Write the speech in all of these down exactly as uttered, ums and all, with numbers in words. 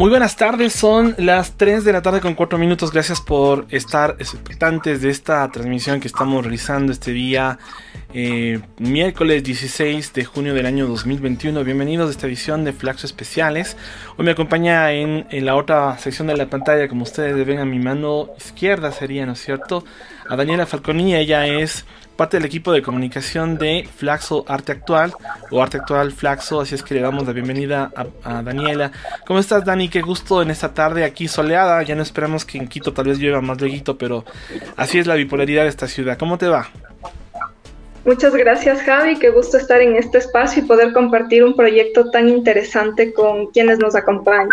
Muy buenas tardes, son las tres de la tarde con cuatro minutos. Gracias por estar expectantes de esta transmisión que estamos realizando este día, eh, miércoles dieciséis de junio del año dos mil veintiuno. Bienvenidos a esta edición de Flaxo Especiales. Hoy me acompaña en, en la otra sección de la pantalla, como ustedes ven a mi mano izquierda sería, ¿no es cierto?, a Daniela Falconi. Ella es parte del equipo de comunicación de Flaxo Arte Actual o Arte Actual Flaxo, así es que le damos la bienvenida a, a Daniela. ¿Cómo estás, Dani? Qué gusto en esta tarde aquí soleada. Ya no esperamos que en Quito tal vez llueva más luego, pero así es la bipolaridad de esta ciudad. ¿Cómo te va? Muchas gracias, Javi. Qué gusto estar en este espacio y poder compartir un proyecto tan interesante con quienes nos acompañan.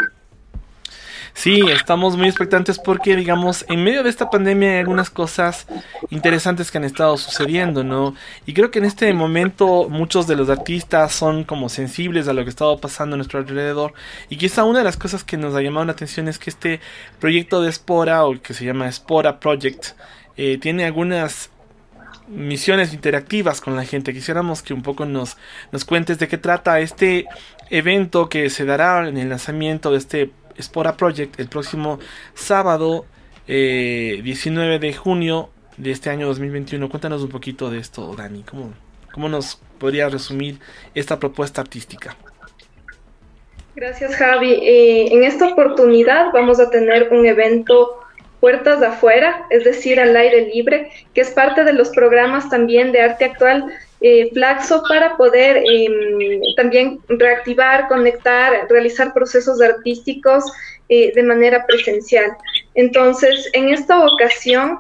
Sí, estamos muy expectantes porque, digamos, en medio de esta pandemia hay algunas cosas interesantes que han estado sucediendo, ¿no? Y creo que en este momento muchos de los artistas son como sensibles a lo que estaba pasando a nuestro alrededor. Y quizá una de las cosas que nos ha llamado la atención es que este proyecto de Espora, o que se llama Espora Project, eh, tiene algunas misiones interactivas con la gente. Quisiéramos que un poco nos, nos cuentes de qué trata este evento que se dará en el lanzamiento de este Espora Project el próximo sábado eh, diecinueve de junio de este año dos mil veintiuno. Cuéntanos un poquito de esto, Dani. ¿Cómo, cómo nos podrías resumir esta propuesta artística? Gracias, Javi. Eh, en esta oportunidad vamos a tener un evento puertas de afuera, es decir, al aire libre, que es parte de los programas también de arte actual eh, Flaxo, para poder eh, también reactivar, conectar, realizar procesos artísticos eh, de manera presencial. Entonces, en esta ocasión,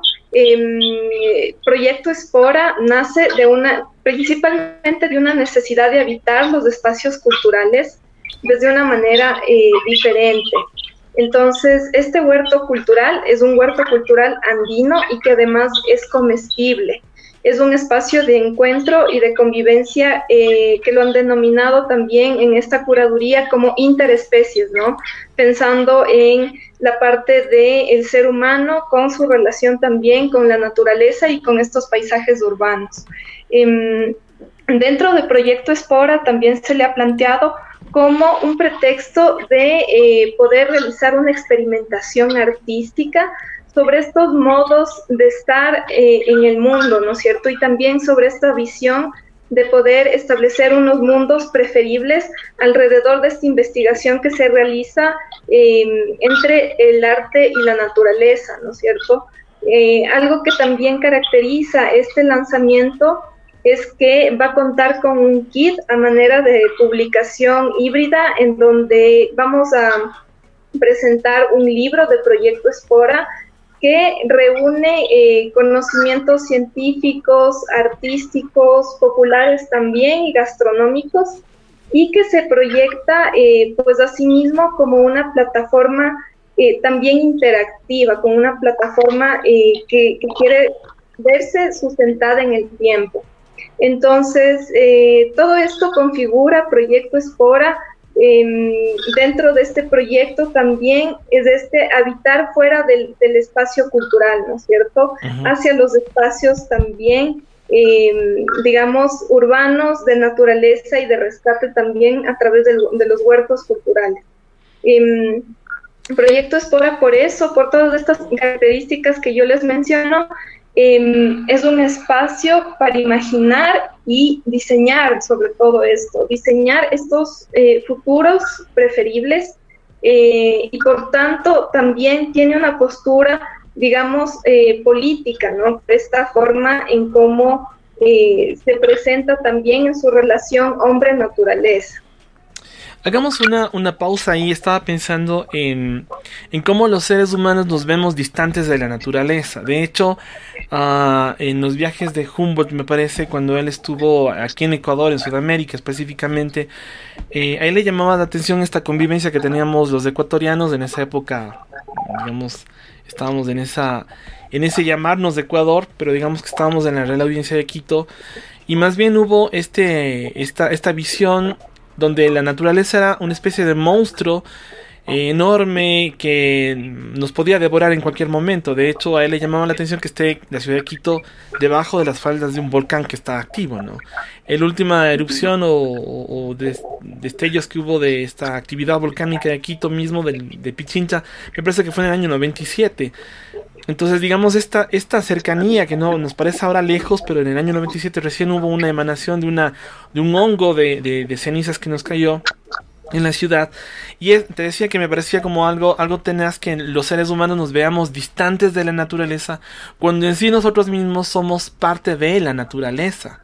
eh, Proyecto Espora nace de una, principalmente de una necesidad de habitar los espacios culturales desde una manera eh, diferente. Entonces, este huerto cultural es un huerto cultural andino y que además es comestible. Es un espacio de encuentro y de convivencia eh, que lo han denominado también en esta curaduría como interespecies, ¿no? Pensando en la parte del ser humano con su relación también con la naturaleza y con estos paisajes urbanos. Eh, dentro del Proyecto Espora también se le ha planteado como un pretexto de eh, poder realizar una experimentación artística sobre estos modos de estar eh, en el mundo, ¿no es cierto? Y también sobre esta visión de poder establecer unos mundos preferibles alrededor de esta investigación que se realiza eh, entre el arte y la naturaleza, ¿no es cierto? Eh, algo que también caracteriza este lanzamiento es que va a contar con un kit a manera de publicación híbrida en donde vamos a presentar un libro de Proyecto Espora que reúne eh, conocimientos científicos, artísticos, populares también y gastronómicos, y que se proyecta eh, pues asimismo como una plataforma eh, también interactiva, como una plataforma eh, que, que quiere verse sustentada en el tiempo. Entonces, eh, todo esto configura Proyecto Espora. Eh, dentro de este proyecto también es este habitar fuera del, del espacio cultural, ¿no es cierto? Uh-huh. Hacia los espacios también, eh, digamos, urbanos, de naturaleza y de rescate también a través de, de los huertos culturales. Eh, Proyecto Espora, por eso, por todas estas características que yo les menciono, Eh, es un espacio para imaginar y diseñar sobre todo esto, diseñar estos eh, futuros preferibles eh, y por tanto también tiene una postura, digamos, eh, política, ¿no? De esta forma en cómo eh, se presenta también en su relación hombre-naturaleza. Hagamos una, una pausa ahí. Estaba pensando en, en cómo los seres humanos nos vemos distantes de la naturaleza. De hecho, uh, en los viajes de Humboldt, me parece, cuando él estuvo aquí en Ecuador, en Sudamérica específicamente, eh, a él le llamaba la atención esta convivencia que teníamos los ecuatorianos en esa época. Digamos, estábamos en esa en ese llamarnos de Ecuador, pero digamos que estábamos en la Real Audiencia de Quito, y más bien hubo este esta esta visión donde la naturaleza era una especie de monstruo eh, enorme que nos podía devorar en cualquier momento. De hecho, a él le llamaba la atención que esté la ciudad de Quito debajo de las faldas de un volcán que está activo, ¿no? La última erupción o, o, o des, destellos que hubo de esta actividad volcánica de Quito mismo, de, de Pichincha, me parece que fue en el año noventa y siete. Entonces, digamos, esta, esta cercanía que no nos parece ahora lejos, pero en el año noventa y siete recién hubo una emanación de una de un hongo de, de, de cenizas que nos cayó en la ciudad, y es, te decía que me parecía como algo, algo tenaz que los seres humanos nos veamos distantes de la naturaleza, cuando en sí nosotros mismos somos parte de la naturaleza.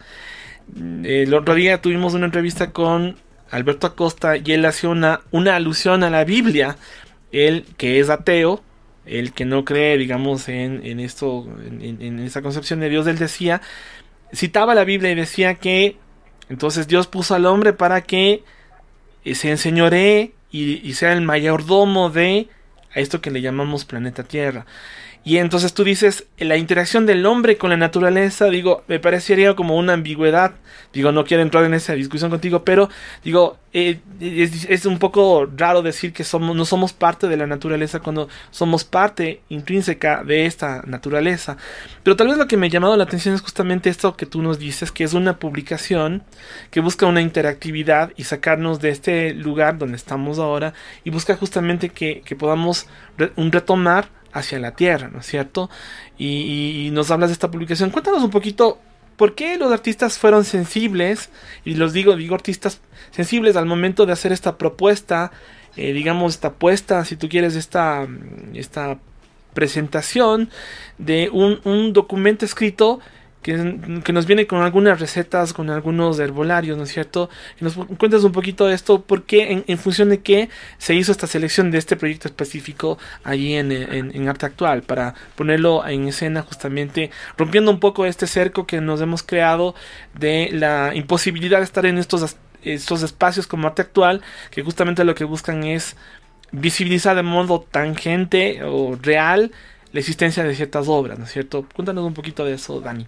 El otro día tuvimos una entrevista con Alberto Acosta y él hacía una, una alusión a la Biblia, él que es ateo, el que no cree, digamos, en, en esto, en, en esa concepción de Dios, él decía, citaba la Biblia y decía que entonces Dios puso al hombre para que se enseñoree y, y sea el mayordomo de a esto que le llamamos planeta Tierra. Y entonces tú dices, la interacción del hombre con la naturaleza, digo, me parecería como una ambigüedad. Digo, no quiero entrar en esa discusión contigo, pero digo, eh, es, es un poco raro decir que somos, no somos parte de la naturaleza cuando somos parte intrínseca de esta naturaleza. Pero tal vez lo que me ha llamado la atención es justamente esto que tú nos dices, que es una publicación que busca una interactividad y sacarnos de este lugar donde estamos ahora y busca justamente que, que podamos re, un retomar hacia la tierra, ¿no es cierto? Y, y, y nos hablas de esta publicación. Cuéntanos un poquito por qué los artistas fueron sensibles, y los digo, digo artistas sensibles al momento de hacer esta propuesta, eh, digamos, esta apuesta, si tú quieres, esta, esta presentación de un, un documento escrito que, que nos viene con algunas recetas, con algunos herbolarios, ¿no es cierto? Que nos cuentas un poquito de esto, por qué, en, en función de qué se hizo esta selección de este proyecto específico allí en, en, en Arte Actual, para ponerlo en escena justamente, rompiendo un poco este cerco que nos hemos creado de la imposibilidad de estar en estos, estos espacios como Arte Actual, que justamente lo que buscan es visibilizar de modo tangente o real la existencia de ciertas obras, ¿no es cierto? Cuéntanos un poquito de eso, Dani.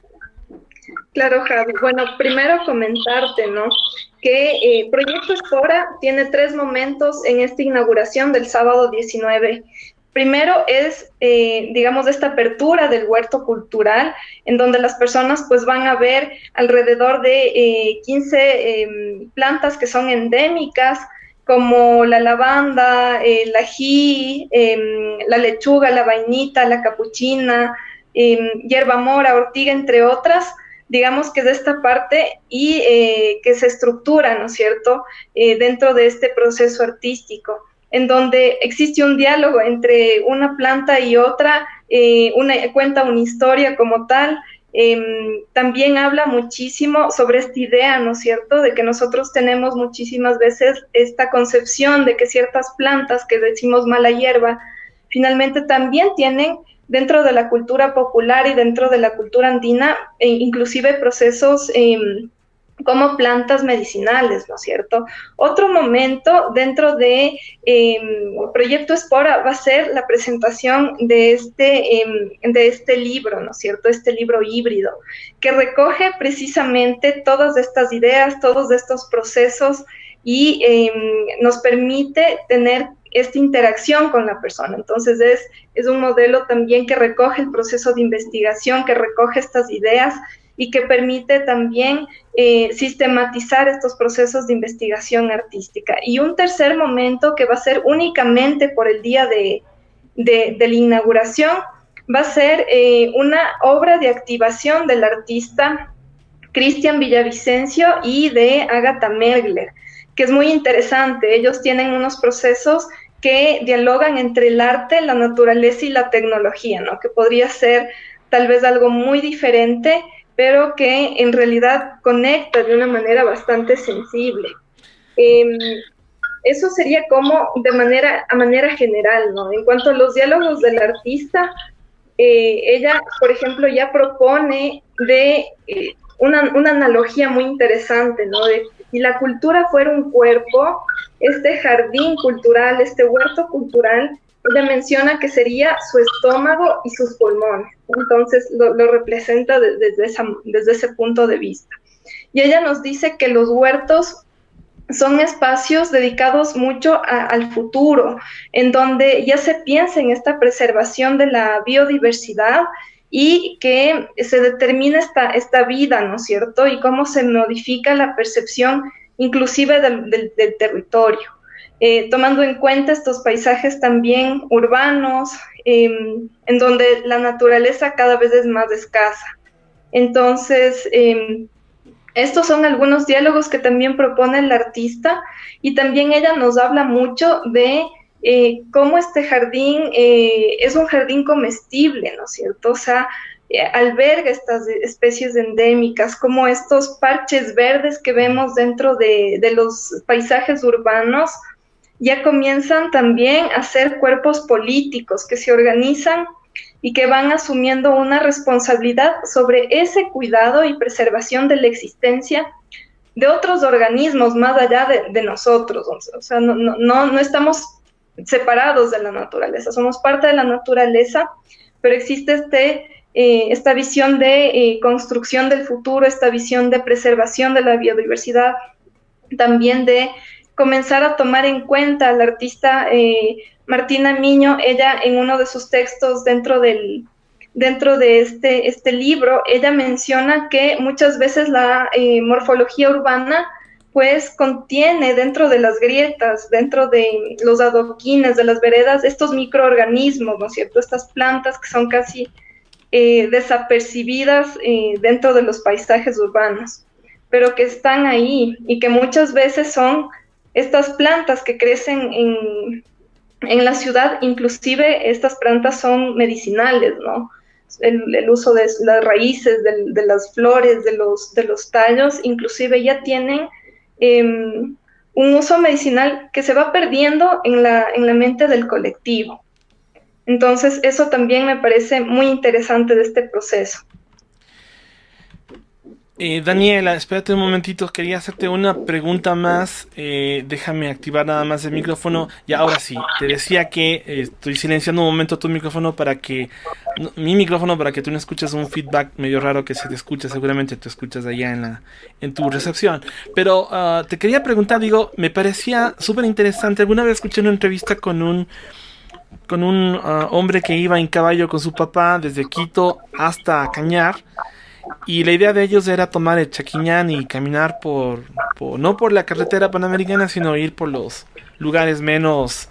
Claro, Javi. Bueno, primero comentarte, ¿no? Que eh, Proyecto Espora tiene tres momentos en esta inauguración del sábado diecinueve. Primero es, eh, digamos, esta apertura del huerto cultural, en donde las personas pues van a ver alrededor de eh, quince eh, plantas que son endémicas, como la lavanda, el ají, eh, la lechuga, la vainita, la capuchina, eh, hierba mora, ortiga, entre otras, digamos que de esta parte, y eh, que se estructura, ¿no es cierto?, eh, dentro de este proceso artístico, en donde existe un diálogo entre una planta y otra, eh, una, cuenta una historia como tal. Eh, también habla muchísimo sobre esta idea, ¿no es cierto?, de que nosotros tenemos muchísimas veces esta concepción de que ciertas plantas que decimos mala hierba, finalmente también tienen dentro de la cultura popular y dentro de la cultura andina, e inclusive procesos eh, como plantas medicinales, ¿no es cierto? Otro momento dentro de eh, Proyecto Espora va a ser la presentación de este, eh, de este libro, ¿no es cierto? Este libro híbrido, que recoge precisamente todas estas ideas, todos estos procesos, y eh, nos permite tener esta interacción con la persona. Entonces es, es un modelo también que recoge el proceso de investigación, que recoge estas ideas y que permite también eh, sistematizar estos procesos de investigación artística. Y un tercer momento que va a ser únicamente por el día de, de, de la inauguración, va a ser eh, una obra de activación del artista Cristian Villavicencio y de Agatha Mergler, que es muy interesante. Ellos tienen unos procesos que dialogan entre el arte, la naturaleza y la tecnología, ¿no? Que podría ser tal vez algo muy diferente, pero que en realidad conecta de una manera bastante sensible. Eh, eso sería como de manera, a manera general, ¿no? En cuanto a los diálogos del artista, eh, ella, por ejemplo, ya propone de eh, una, una analogía muy interesante, ¿no? De si la cultura fuera un cuerpo, este jardín cultural, este huerto cultural, ella menciona que sería su estómago y sus pulmones. Entonces lo, lo representa desde, esa, desde ese punto de vista. Y ella nos dice que los huertos son espacios dedicados mucho a, al futuro, en donde ya se piensa en esta preservación de la biodiversidad y que se determina esta, esta vida, ¿no es cierto? Y cómo se modifica la percepción inclusive del, del, del territorio. Eh, tomando en cuenta estos paisajes también urbanos, eh, en donde la naturaleza cada vez es más escasa. Entonces, eh, estos son algunos diálogos que también propone el artista, y también ella nos habla mucho de eh, cómo este jardín eh, es un jardín comestible, ¿no es cierto? O sea, eh, alberga estas especies endémicas, como estos parches verdes que vemos dentro de, de los paisajes urbanos, ya comienzan también a ser cuerpos políticos que se organizan y que van asumiendo una responsabilidad sobre ese cuidado y preservación de la existencia de otros organismos más allá de, de nosotros. O sea, no, no, no estamos separados de la naturaleza, somos parte de la naturaleza, pero existe este, eh, esta visión de eh, construcción del futuro, esta visión de preservación de la biodiversidad, también de comenzar a tomar en cuenta al artista eh, Martina Miño. Ella en uno de sus textos dentro del dentro de este, este libro, ella menciona que muchas veces la eh, morfología urbana pues contiene dentro de las grietas, dentro de los adoquines, de las veredas, estos microorganismos, ¿no es cierto? Estas plantas que son casi eh, desapercibidas eh, dentro de los paisajes urbanos, pero que están ahí y que muchas veces son estas plantas que crecen en, en la ciudad. Inclusive estas plantas son medicinales, ¿no? El, el uso de las raíces, de, de las flores, de los, de los tallos, inclusive ya tienen eh, un uso medicinal que se va perdiendo en la, en la mente del colectivo. Entonces, eso también me parece muy interesante de este proceso. Eh, Daniela, espérate un momentito, quería hacerte una pregunta más. Eh, déjame activar nada más el micrófono. Y ahora sí, te decía que eh, estoy silenciando un momento tu micrófono para que, no, mi micrófono para que tú no escuches un feedback medio raro que se te escucha. Seguramente te escuchas allá en la, en tu recepción. Pero uh, te quería preguntar, digo, me parecía súper interesante. Alguna vez escuché una entrevista con un con un uh, hombre que iba en caballo con su papá desde Quito hasta Cañar. Y la idea de ellos era tomar el Chaquiñán y caminar por, por, no por la carretera panamericana, sino ir por los lugares menos,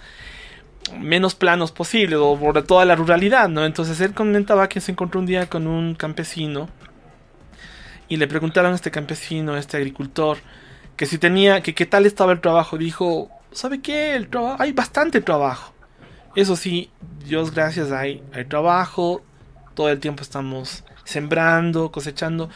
menos planos posibles, o por toda la ruralidad, ¿no? Entonces él comentaba que se encontró un día con un campesino y le preguntaron a este campesino, a este agricultor, que si tenía, que qué tal estaba el trabajo. Dijo, ¿sabe qué? El traba- hay bastante trabajo. Eso sí, Dios gracias, hay, hay trabajo, todo el tiempo estamos sembrando, cosechando.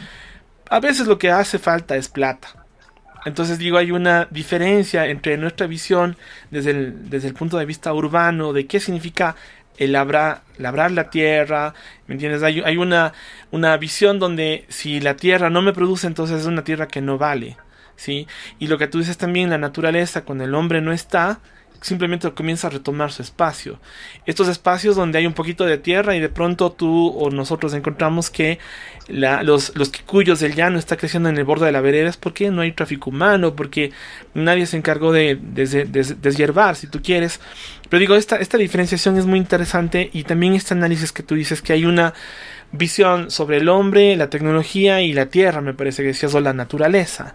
A veces lo que hace falta es plata. Entonces digo, hay una diferencia entre nuestra visión desde el, desde el punto de vista urbano de qué significa el labrar, labrar la tierra, ¿me entiendes? Hay, hay una, una visión donde si la tierra no me produce, entonces es una tierra que no vale, ¿sí? Y lo que tú dices también, la naturaleza, cuando el hombre no está, simplemente comienza a retomar su espacio. Estos espacios donde hay un poquito de tierra y de pronto tú o nosotros encontramos que la, los, los quicuyos del llano está creciendo en el borde de la vereda, es porque no hay tráfico humano, porque nadie se encargó de, de, de, de deshiervar, si tú quieres. Pero digo, esta, esta diferenciación es muy interesante, y también este análisis que tú dices que hay una visión sobre el hombre, la tecnología y la tierra, me parece que decías, o la naturaleza.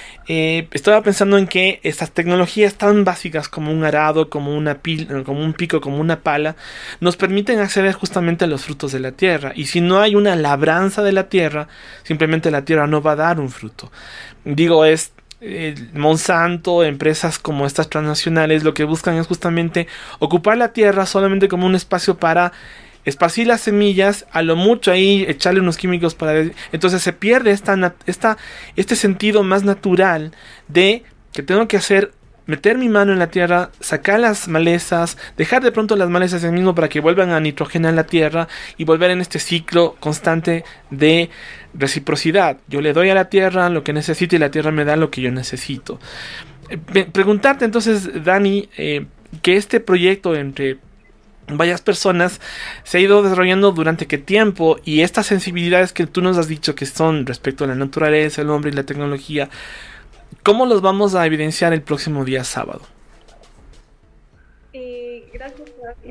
Eh, estaba pensando en que estas tecnologías tan básicas como un arado, como una pil, como un pico, como una pala, nos permiten acceder justamente a los frutos de la tierra. Y si no hay una labranza de la tierra, simplemente la tierra no va a dar un fruto. Digo, es eh, Monsanto, empresas como estas transnacionales, lo que buscan es justamente ocupar la tierra solamente como un espacio para esparcir las semillas, a lo mucho ahí echarle unos químicos para... Entonces se pierde esta, esta, este sentido más natural de que tengo que hacer, meter mi mano en la tierra, sacar las malezas, dejar de pronto las malezas en mismo para que vuelvan a nitrogenar la tierra y volver en este ciclo constante de reciprocidad. Yo le doy a la tierra lo que necesito y la tierra me da lo que yo necesito. Eh, preguntarte entonces, Dani, eh, que este proyecto entre varias personas se ha ido desarrollando durante qué tiempo, y estas sensibilidades que tú nos has dicho que son respecto a la naturaleza, el hombre y la tecnología, ¿Cómo los vamos a evidenciar el próximo día sábado? Eh, gracias.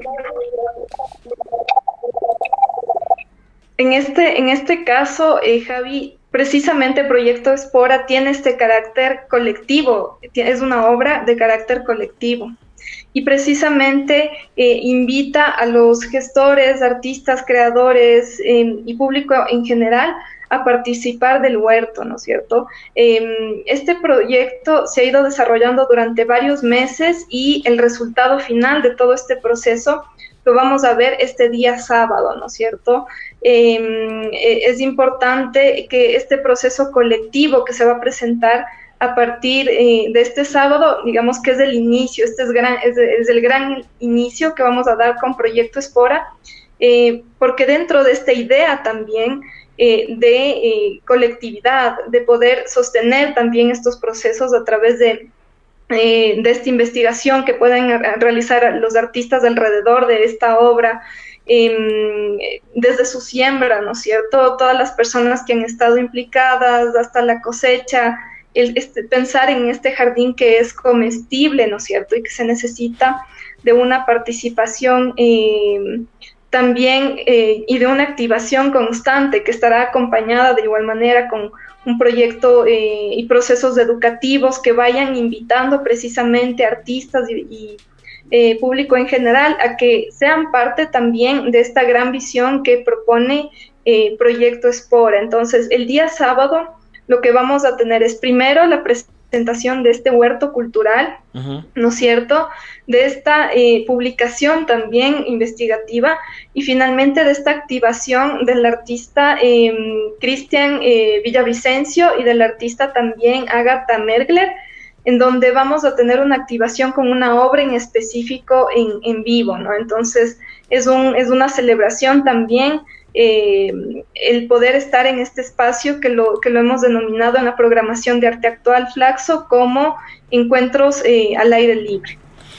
En este, en este caso, eh, Javi, precisamente Proyecto Espora tiene este carácter colectivo, es una obra de carácter colectivo. Y precisamente eh, invita a los gestores, artistas, creadores eh, y público en general a participar del huerto, ¿no es cierto? Eh, este proyecto se ha ido desarrollando durante varios meses y el resultado final de todo este proceso lo vamos a ver este día sábado, ¿no es cierto? Eh, es importante que este proceso colectivo que se va a presentar a partir eh, de este sábado, digamos que es el inicio, este es, gran, es, es el gran inicio que vamos a dar con Proyecto Espora, eh, porque dentro de esta idea también eh, de eh, colectividad, de poder sostener también estos procesos a través de, eh, de esta investigación que pueden realizar los artistas alrededor de esta obra, eh, desde su siembra, ¿no es cierto? Todas las personas que han estado implicadas hasta la cosecha, El, este, pensar en este jardín que es comestible, ¿no es cierto? Y que se necesita de una participación eh, también eh, y de una activación constante que estará acompañada de igual manera con un proyecto eh, y procesos educativos que vayan invitando precisamente a artistas y, y eh, público en general a que sean parte también de esta gran visión que propone eh, Proyecto Espora. Entonces, el día sábado lo que vamos a tener es primero la presentación de este huerto cultural, uh-huh. ¿no es cierto?, de esta eh, publicación también investigativa y finalmente de esta activación del artista eh, Cristian eh, Villavicencio y del artista también Agatha Mergler, en donde vamos a tener una activación con una obra en específico en, en vivo, ¿no? Entonces es, un, es una celebración también Eh, el poder estar en este espacio que lo, que lo hemos denominado en la programación de Arte Actual Flaxo como encuentros eh, al aire libre.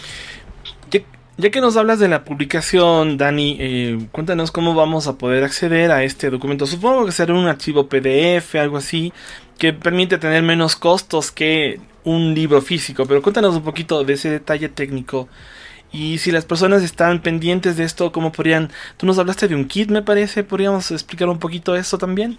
Ya, ya que nos hablas de la publicación, Dani, eh, cuéntanos cómo vamos a poder acceder a este documento. Supongo que será un archivo P D F, algo así, que permite tener menos costos que un libro físico, pero cuéntanos un poquito de ese detalle técnico. Y si las personas están pendientes de esto, ¿cómo podrían? Tú nos hablaste de un kit, me parece. ¿Podríamos explicar un poquito eso también?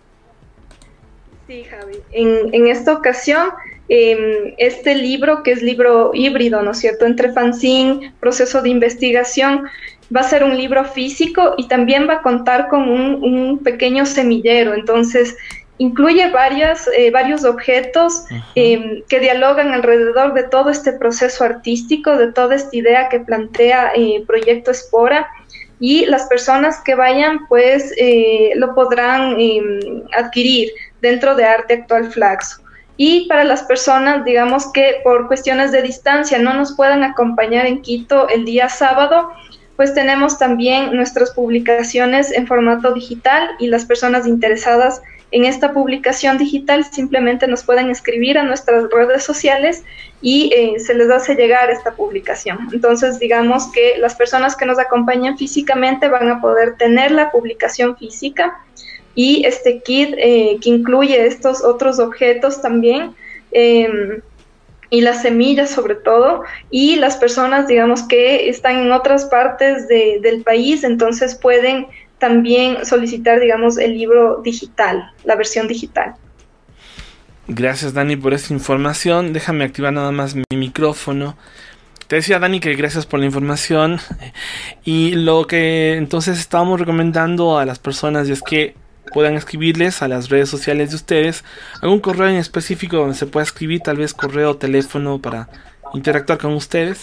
Sí, Javi. En, en esta ocasión, eh, este libro, que es libro híbrido, ¿no es cierto?, entre fanzine, proceso de investigación, va a ser un libro físico y también va a contar con un, un pequeño semillero. Entonces, incluye varias, eh, varios objetos eh, que dialogan alrededor de todo este proceso artístico, de toda esta idea que plantea eh, Proyecto Espora, y las personas que vayan pues eh, lo podrán eh, adquirir dentro de Arte Actual Flaxo. Y para las personas, digamos que por cuestiones de distancia no nos puedan acompañar en Quito el día sábado, pues tenemos también nuestras publicaciones en formato digital y las personas interesadas en esta publicación digital simplemente nos pueden escribir a nuestras redes sociales y eh, se les hace llegar esta publicación. Entonces, digamos que las personas que nos acompañan físicamente van a poder tener la publicación física y este kit eh, que incluye estos otros objetos también, eh, y las semillas sobre todo, y las personas, digamos, que están en otras partes de, del país, entonces pueden también solicitar, digamos, el libro digital, la versión digital. Gracias, Dani, por esta información. Déjame activar nada más mi micrófono. Te decía, Dani, que gracias por la información. Y lo que entonces estábamos recomendando a las personas es que puedan escribirles a las redes sociales de ustedes algún correo en específico donde se pueda escribir, tal vez correo o teléfono para interactuar con ustedes.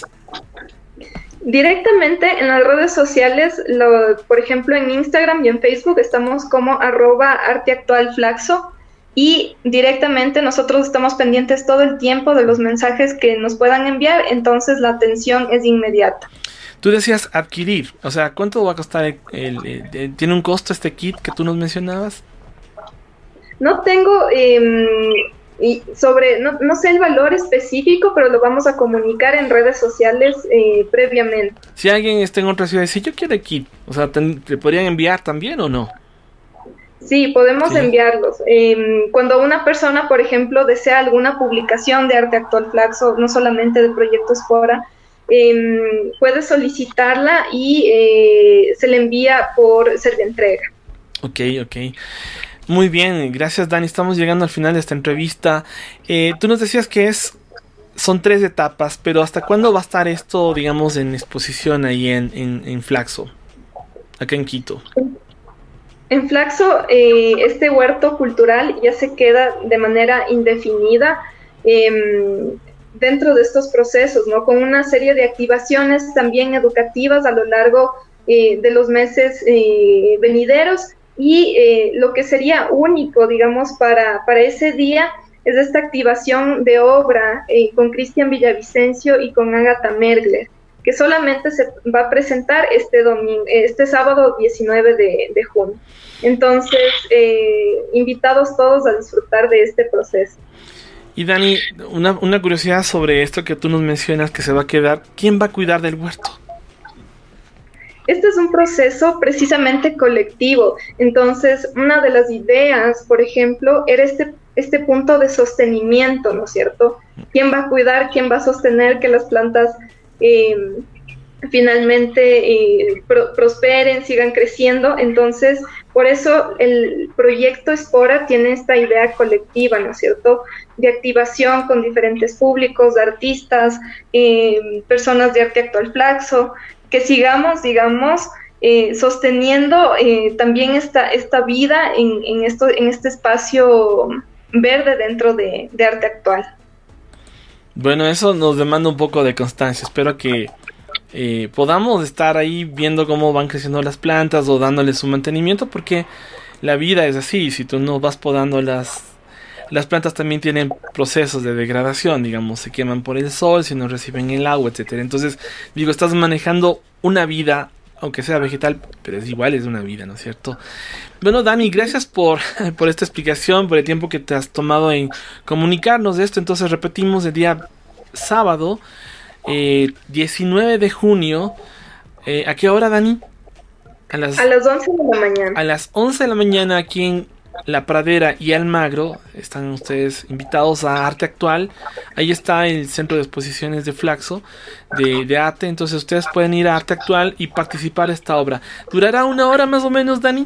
Directamente en las redes sociales, lo, por ejemplo en Instagram y en Facebook estamos como arroba arteactualflaxo y directamente nosotros estamos pendientes todo el tiempo de los mensajes que nos puedan enviar, entonces la atención es inmediata. Tú decías adquirir, o sea, ¿cuánto va a costar? El, el, el, el, ¿Tiene un costo este kit que tú nos mencionabas? No tengo... Eh, Y sobre, no, no sé el valor específico, pero lo vamos a comunicar en redes sociales eh, previamente. Si alguien está en otra ciudad y dice, yo quiero el kit, o sea, ¿te, te podrían enviar también o no? Sí, podemos Sí. enviarlos. Eh, cuando una persona, por ejemplo, desea alguna publicación de Arte Actual Flaxo, no solamente de Proyecto Espora, eh, puede solicitarla y eh, se le envía por Servientrega. Ok, ok. Muy bien, gracias Dani. Estamos llegando al final de esta entrevista. Eh, tú nos decías que es, son tres etapas, pero ¿hasta cuándo va a estar esto, digamos, en exposición ahí en, en, en Flaxo, acá en Quito? En Flaxo, eh, este huerto cultural ya se queda de manera indefinida eh, dentro de estos procesos, ¿no? Con una serie de activaciones también educativas a lo largo eh, de los meses eh, venideros. Y eh, lo que sería único, digamos, para, para ese día es esta activación de obra eh, con Cristian Villavicencio y con Agatha Mergler, que solamente se va a presentar este domingo, este sábado diecinueve de, de junio. Entonces, eh, invitados todos a disfrutar de este proceso. Y Dani, una, una curiosidad sobre esto que tú nos mencionas que se va a quedar, ¿quién va a cuidar del huerto? Este es un proceso precisamente colectivo. Entonces, una de las ideas, por ejemplo, era este, este punto de sostenimiento, ¿no es cierto? ¿Quién va a cuidar, quién va a sostener que las plantas eh, finalmente eh, pro prosperen, sigan creciendo? Entonces, por eso el proyecto Espora tiene esta idea colectiva, ¿no es cierto?, de activación con diferentes públicos, de artistas, eh, personas de Arte Actual Flaxo, que sigamos, digamos, eh, sosteniendo eh, también esta, esta vida en, en, esto, en este espacio verde dentro de, de Arte Actual. Bueno, eso nos demanda un poco de constancia. Espero que eh, podamos estar ahí viendo cómo van creciendo las plantas o dándoles su mantenimiento, porque la vida es así. Si tú no vas podando las... Las plantas también tienen procesos de degradación, digamos, se queman por el sol, si no reciben el agua, etcétera. Entonces, digo, estás manejando una vida, aunque sea vegetal, pero es igual, es una vida, ¿no es cierto? Bueno, Dani, gracias por, por esta explicación, por el tiempo que te has tomado en comunicarnos de esto. Entonces, repetimos el día sábado, eh, diecinueve de junio. Eh, ¿A qué hora, Dani? A las, a las once de la mañana. A las once de la mañana aquí en La Pradera y Almagro. Están ustedes invitados a Arte Actual. Ahí está el centro de exposiciones de Flaxo, de, de arte. Entonces ustedes pueden ir a Arte Actual y participar en esta obra. ¿Durará una hora más o menos, Dani?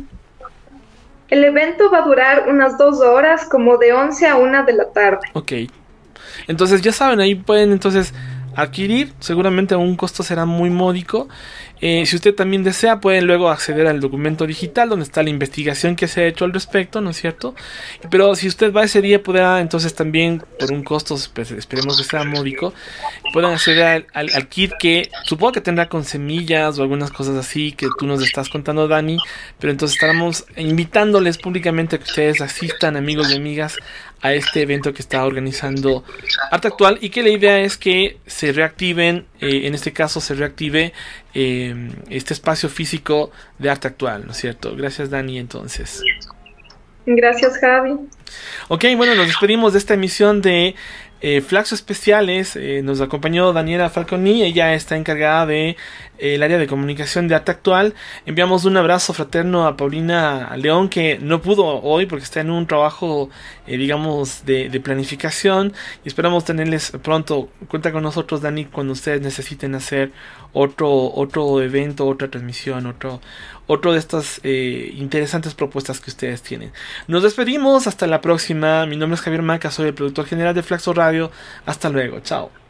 El evento va a durar unas dos horas, como de once a una de la tarde. Ok. Entonces ya saben, ahí pueden entonces adquirir. Seguramente a un costo será muy módico. Eh, si usted también desea, pueden luego acceder al documento digital donde está la investigación que se ha hecho al respecto, ¿no es cierto? Pero si usted va ese día, podrá entonces también, por un costo, pues, esperemos que sea módico, puedan acceder al, al, al kit que supongo que tendrá con semillas o algunas cosas así que tú nos estás contando, Dani. Pero entonces estaremos invitándoles públicamente a que ustedes asistan, amigos y amigas, a este evento que está organizando Arte Actual, y que la idea es que se reactiven, eh, en este caso se reactive eh, este espacio físico de Arte Actual, ¿no es cierto? Gracias, Dani, entonces. Gracias, Javi. Ok, bueno, nos despedimos de esta emisión de eh, Flaxo Especiales. Eh, nos acompañó Daniela Falconi, ella está encargada de eh, el área de comunicación de Arte Actual. Enviamos un abrazo fraterno a Paulina León, que no pudo hoy porque está en un trabajo, eh, digamos, de, de planificación, y esperamos tenerles pronto. Cuenta con nosotros, Dani, cuando ustedes necesiten hacer otro, otro evento, otra transmisión, otro, otro de estas eh, interesantes propuestas que ustedes tienen. Nos despedimos, hasta la próxima. Mi nombre es Javier Maca, soy el productor general de Flaxo Radio. Hasta luego, chao.